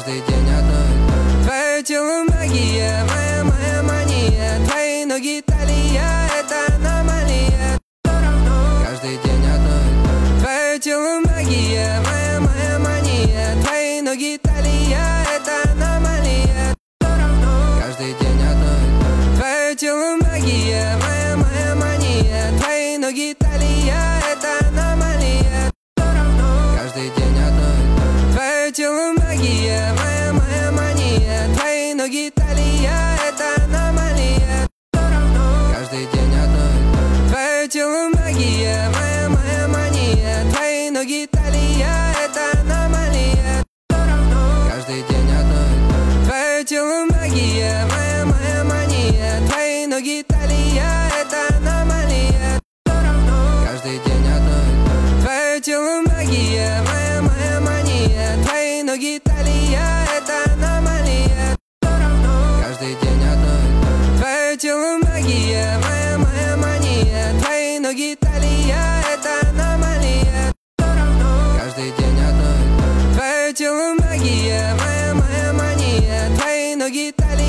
каждый день одно и то же. Твое тело магия, моя мания. Твои ноги талия, это аномалия. Каждый день одно и то же. Твое тело магия, моя мания. Твои ноги талия, это аномалия. Каждый день одно и то же. Твое тело магия, моя мания. Твои ноги талия, это аномалия. Каждый день одно и то же. Твое тело магия, моя мания. Твои ноги талия, это аномалия. Каждый день одно и то же. Твое тело магия, моя мания. Твои ноги талия, это аномалия. Каждый день одно и то же. Твое тело магия, моя мания. Твои ноги талия, это аномалия. Каждый день одно и то же. Твое тело магия, моя мания. Твои ноги талия, это аномалия. Каждый день одно и то же. Твое тело магия, моя мания. Твои ноги талия, это аномалия. Каждый день одно и то же. Твое тело магия, моя мания. Твои ноги талия.